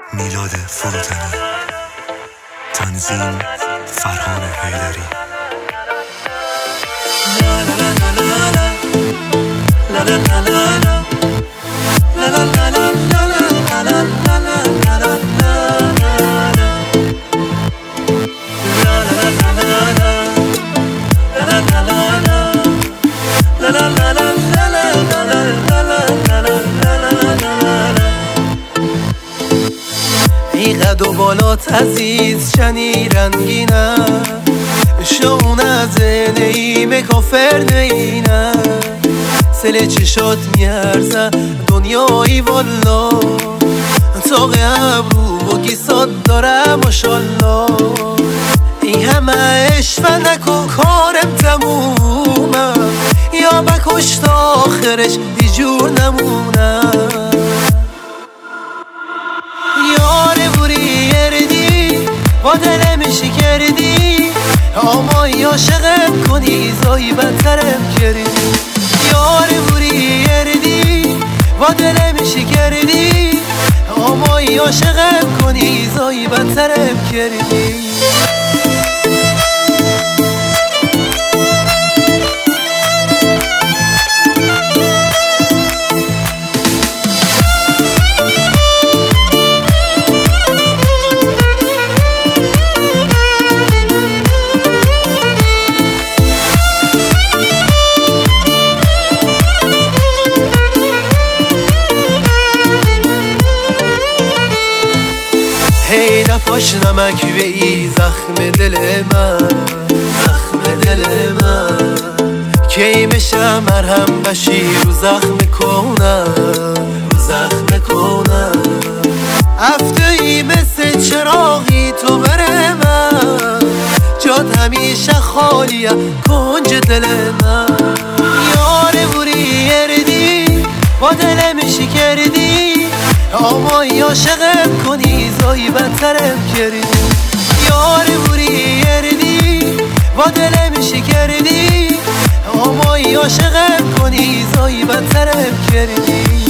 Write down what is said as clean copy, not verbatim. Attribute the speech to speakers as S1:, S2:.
S1: میلاد فروتنی، تنظیم فرهان حیدری.
S2: قد و بالات عزیز چنی رنگینه، شون از نیم کافر نینه، سل چشات میارزه دنیایی والا، تاق ابرو و گیسات داره ماشالله. این همه عشق نکن کارم تمومه، یا بکش تا آخرش دیجور نمونه. با دلم شکردی آمایی عاشقم کنی زایی بدترم کردی. یار بوری اردی با دلم شکردی آمایی عاشقم کنی زایی بدترم کردی. هی نپاش نمک وی زخم دل من، زخم دل من کی میشه مرهم بشی رو زخم کنم، رو زخم کنم. هفته‌ای مثل چراغی تو بره من، جات همیشه خالیه کنج دل من. یار بوری اردی با دلم شکردی آمایی عاشقم کنی زایی بدترم کردی. یار بوری اردی با دلم شکردی آمایی عاشقم کنی زایی بدترم کردی.